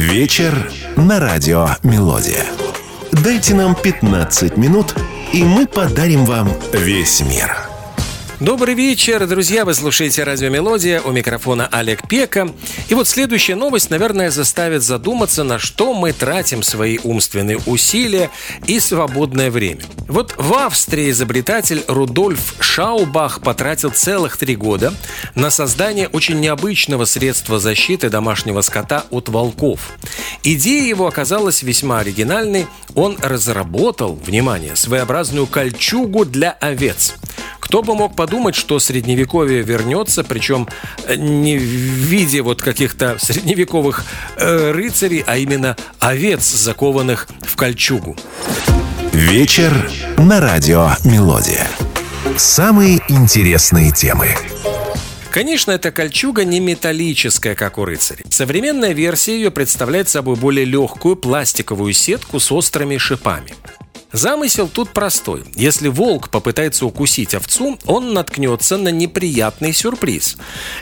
Вечер на радио «Мелодия». Дайте нам 15 минут, и мы подарим вам весь мир. Добрый вечер, друзья, вы слушаете радио «Мелодия», у микрофона Олег Пека. И вот следующая новость, наверное, заставит задуматься, на что мы тратим свои умственные усилия и свободное время. Вот в Австрии изобретатель Рудольф Шаубах потратил целых 3 года на создание очень необычного средства защиты домашнего скота от волков. Идея его оказалась весьма оригинальной. Он разработал, внимание, своеобразную кольчугу для овец. Кто бы мог подумать, что средневековье вернется, причем не в виде вот каких-то средневековых рыцарей, а именно овец, закованных в кольчугу. Вечер на радио «Мелодия». Самые интересные темы. Конечно, эта кольчуга не металлическая, как у рыцарей. Современная версия ее представляет собой более легкую пластиковую сетку с острыми шипами. Замысел тут простой. Если волк попытается укусить овцу, он наткнется на неприятный сюрприз.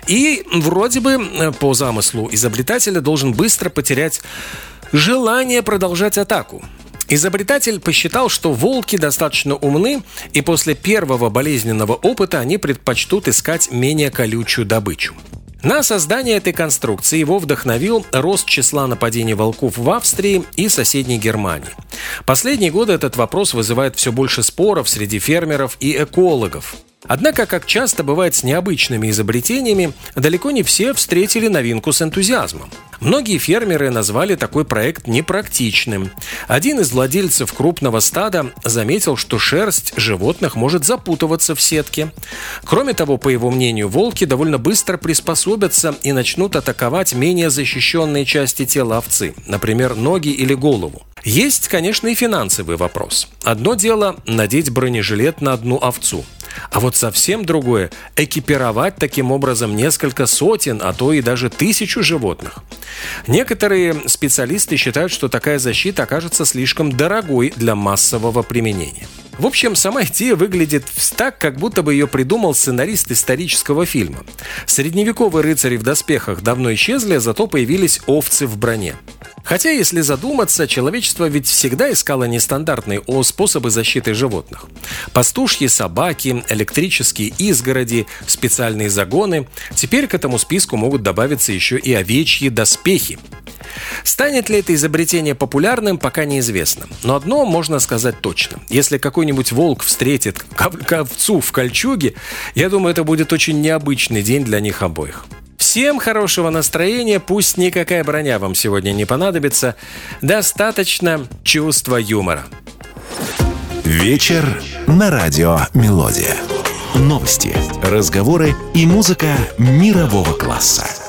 И вроде бы по замыслу изобретателя должен быстро потерять желание продолжать атаку. Изобретатель посчитал, что волки достаточно умны, и после первого болезненного опыта они предпочтут искать менее колючую добычу. На создание этой конструкции его вдохновил рост числа нападений волков в Австрии и соседней Германии. Последние годы этот вопрос вызывает все больше споров среди фермеров и экологов. Однако, как часто бывает с необычными изобретениями, далеко не все встретили новинку с энтузиазмом. Многие фермеры назвали такой проект непрактичным. Один из владельцев крупного стада заметил, что шерсть животных может запутываться в сетке. Кроме того, по его мнению, волки довольно быстро приспособятся и начнут атаковать менее защищенные части тела овцы, например, ноги или голову. Есть, конечно, и финансовый вопрос. Одно дело – надеть бронежилет на одну овцу. А вот совсем другое – экипировать таким образом несколько сотен, а то и даже 1000 животных. Некоторые специалисты считают, что такая защита окажется слишком дорогой для массового применения. В общем, сама идея выглядит так, как будто бы ее придумал сценарист исторического фильма. Средневековые рыцари в доспехах давно исчезли, зато появились овцы в броне. Хотя, если задуматься, человечество ведь всегда искало нестандартные способы защиты животных. Пастушьи собаки, электрические изгороди, специальные загоны. Теперь к этому списку могут добавиться еще и овечьи доспехи. Станет ли это изобретение популярным, пока неизвестно. Но одно можно сказать точно. Если какой-нибудь волк встретит овцу в кольчуге, я думаю, это будет очень необычный день для них обоих. Всем хорошего настроения, пусть никакая броня вам сегодня не понадобится. Достаточно чувства юмора. Вечер на радио «Мелодия». Новости, разговоры и музыка мирового класса.